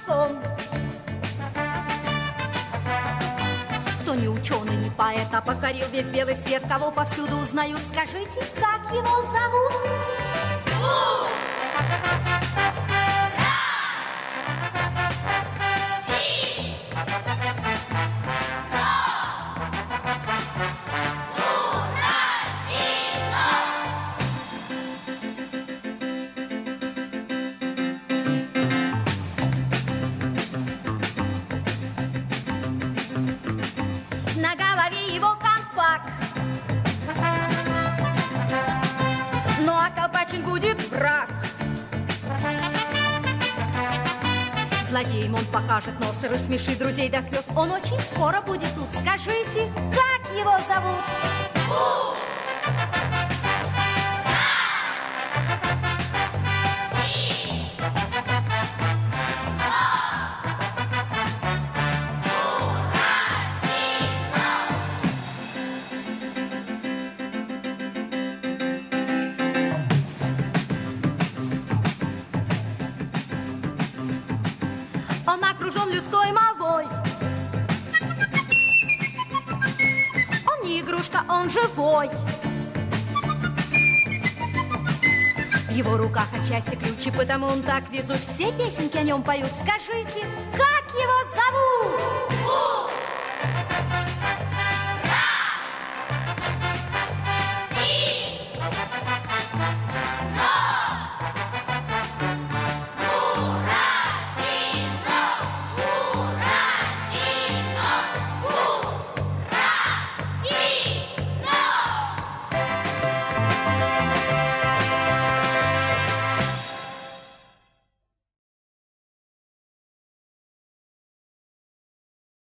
сон. Кто не ученый, не поэт, а покорил весь белый свет, кого повсюду узнают, скажите, как его зовут? На голове его колпак, ну а колпачин будет враг. Злодеем он покажет нос и рассмешит друзей до слез. Он очень скоро будет тут. Скажите, как его зовут? Он окружен людской молвой. Он не игрушка, он живой. В его руках отчасти ключи, потому он так везут. Все песенки о нем поют. Скажите, как его зовут?